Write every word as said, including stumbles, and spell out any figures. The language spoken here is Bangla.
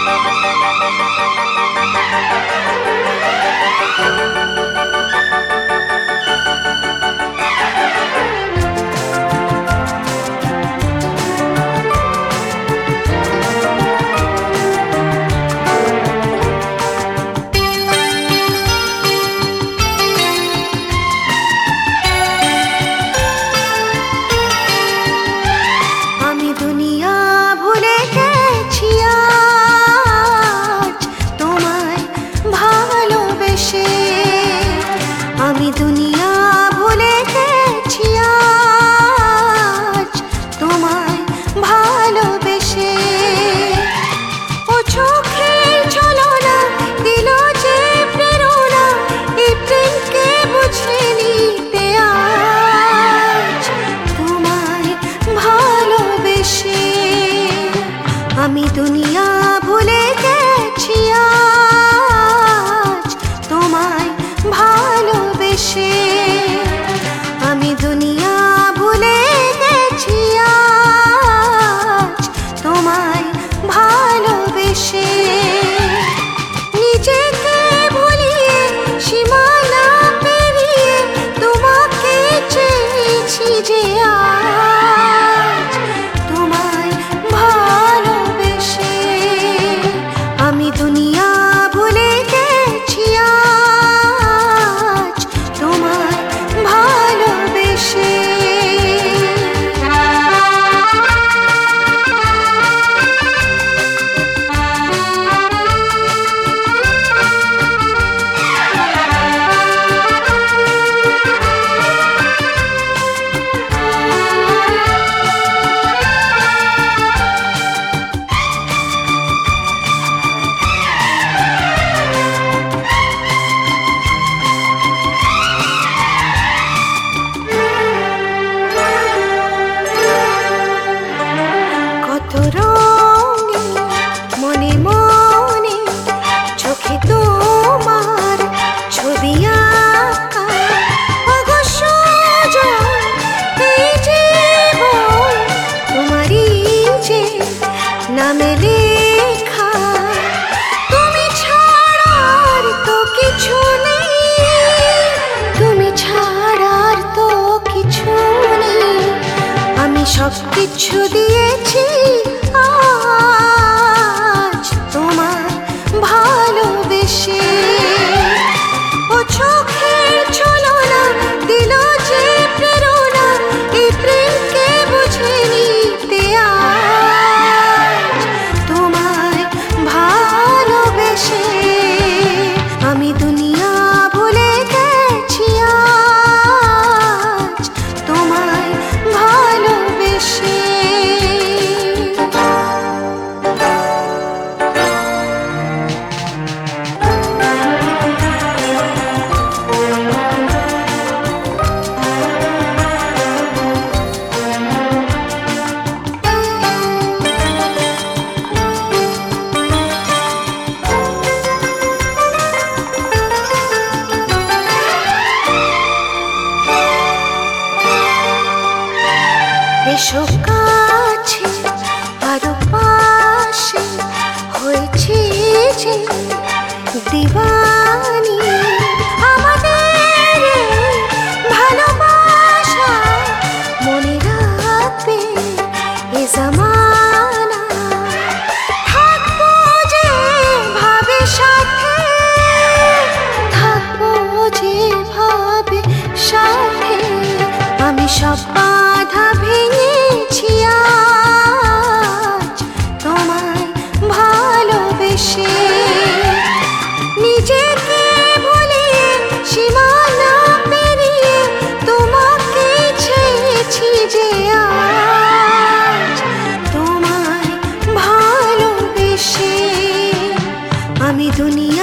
আমি দুনিয়া ভুলে গেছি আজ তোমায় ভালোবেসে। আমি দুনিয়া ভুলে গেছি আজ তোমায় ভালোবেসে। নিজেকে ভুলিয়ে সীমানা পেরিয়ে তোমাকে চেয়েছি যে আজ তোমায় ভালোবেসে। আমি দুনিয়া ভুলে গেছি আজ তোমায় ভালোবেসে। মনে মনে চোখে তোমার ছবি আঁকা, অবশ্য এই জীবন তোমারই যে নামে লেখা। তুমি ছাড়ার তো কিছু নেই, তুমি ছাড়ার তো কিছু নেই। আমি সব কিছু দিয়েছি আজ তোমায় ভালোবেসে। ও চোখের ছলনা দিল যে প্রেরণা, এই প্রেমকে বুঝে নিতে আজ তোমায় ভালোবেসে। আমি দুনিয়া ভুলে গেছি আজ তোমায় ভালোবেসে। এসো কাছে আরো পাশে, হয়েছে যে দিওয়ানি আমাদের ভালোবাসা। মনে রাখবে এ জামানা, থাকবো যে ভাবে সাথে, থাকবো যে ভাবে সাথে। আমি সব বাধা ভেঙেছি আজ তোমায় ভালোবেসে। নিজেকে ভুলিয়ে সীমানা পেরিয়ে তোমাকে চেয়েছি যে আজ তোমায় ভালোবেসে। আমি দুনিয়া